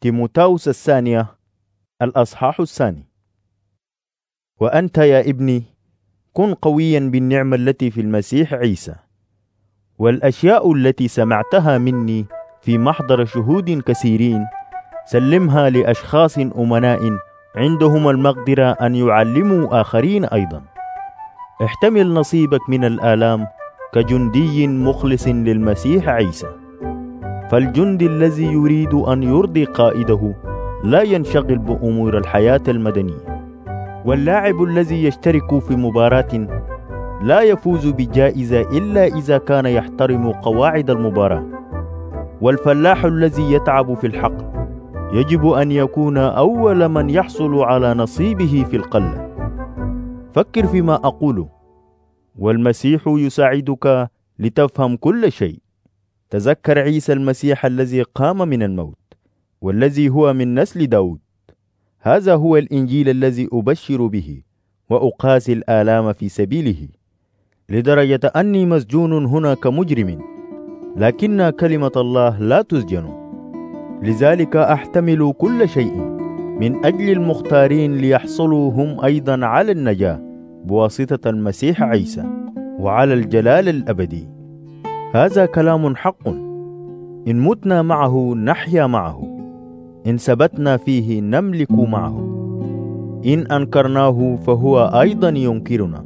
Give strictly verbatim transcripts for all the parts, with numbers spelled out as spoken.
تيموثاوس الثانية الأصحاح الثاني. وأنت يا ابني كن قويا بالنعمة التي في المسيح عيسى، والأشياء التي سمعتها مني في محضر شهود كثيرين سلمها لأشخاص أمناء عندهم المقدرة أن يعلموا آخرين أيضا. احتمل نصيبك من الآلام كجندي مخلص للمسيح عيسى. فالجندي الذي يريد أن يرضي قائده لا ينشغل بأمور الحياة المدنية، واللاعب الذي يشترك في مباراة لا يفوز بجائزة إلا إذا كان يحترم قواعد المباراة. والفلاح الذي يتعب في الحقل يجب أن يكون أول من يحصل على نصيبه في القلة. فكر فيما أقوله، والمسيح يساعدك لتفهم كل شيء. تذكر عيسى المسيح الذي قام من الموت، والذي هو من نسل داود. هذا هو الإنجيل الذي أبشر به وأقاسي الآلام في سبيله، لدرجة أني مسجون هنا كمجرم، لكن كلمة الله لا تسجن. لذلك أحتمل كل شيء من أجل المختارين ليحصلوا هم أيضا على النجاة بواسطة المسيح عيسى وعلى الجلال الأبدي. هذا كلام حق. إن متنا معه نحيا معه، إن ثبتنا فيه نملك معه، إن أنكرناه فهو أيضا ينكرنا،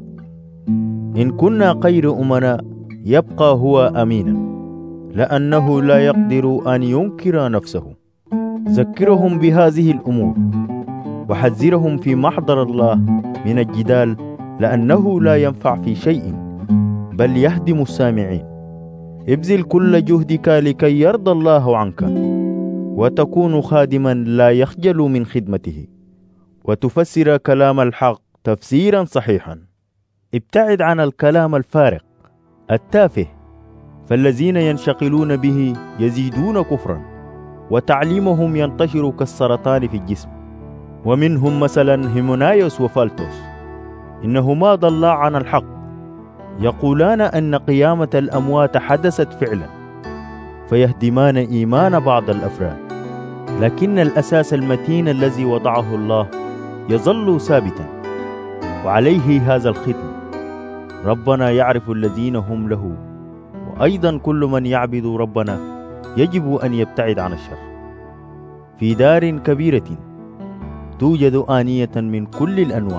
إن كنا غير أمناء يبقى هو أمينا، لأنه لا يقدر أن ينكر نفسه. ذكرهم بهذه الأمور وحذرهم في محضر الله من الجدال، لأنه لا ينفع في شيء بل يهدم السامعين. ابذل كل جهدك لكي يرضى الله عنك وتكون خادما لا يخجل من خدمته، وتفسر كلام الحق تفسيرا صحيحا. ابتعد عن الكلام الفارغ التافه، فالذين ينشغلون به يزيدون كفرا، وتعليمهم ينتشر كالسرطان في الجسم. ومنهم مثلا هيمونايوس وفالتوس، إنهما ضلا عن الحق، يقولان أن قيامة الأموات حدثت فعلا، فيهدمان إيمان بعض الأفراد. لكن الأساس المتين الذي وضعه الله يظل ثابتا، وعليه هذا الختم: ربنا يعرف الذين هم له، وأيضا كل من يعبد ربنا يجب أن يبتعد عن الشر. في دار كبيرة توجد آنية من كل الأنواع،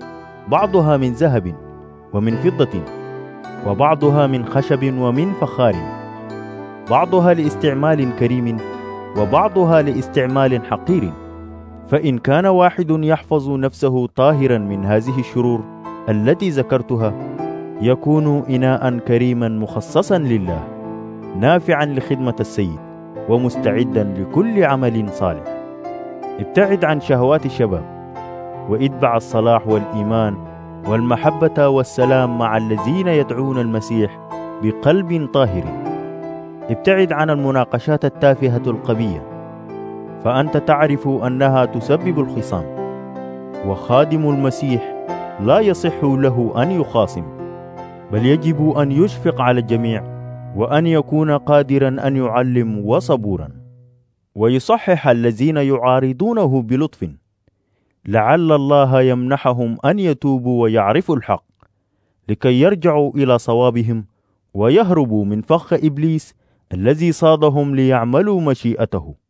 بعضها من ذهب ومن فضة، وبعضها من خشب ومن فخار، بعضها لاستعمال كريم وبعضها لاستعمال حقير. فإن كان واحد يحفظ نفسه طاهرا من هذه الشرور التي ذكرتها، يكون إناء كريما مخصصا لله، نافعا لخدمة السيد ومستعدا لكل عمل صالح. ابتعد عن شهوات الشباب، واتبع الصلاح والإيمان والمحبة والسلام مع الذين يدعون المسيح بقلب طاهر. ابتعد عن المناقشات التافهة القبية، فأنت تعرف أنها تسبب الخصام، وخادم المسيح لا يصح له أن يخاصم، بل يجب أن يشفق على الجميع، وأن يكون قادرا أن يعلم وصبورا، ويصحح الذين يعارضونه بلطف، لعل الله يمنحهم أن يتوبوا ويعرفوا الحق، لكي يرجعوا إلى صوابهم ويهربوا من فخ إبليس الذي صادهم ليعملوا مشيئته.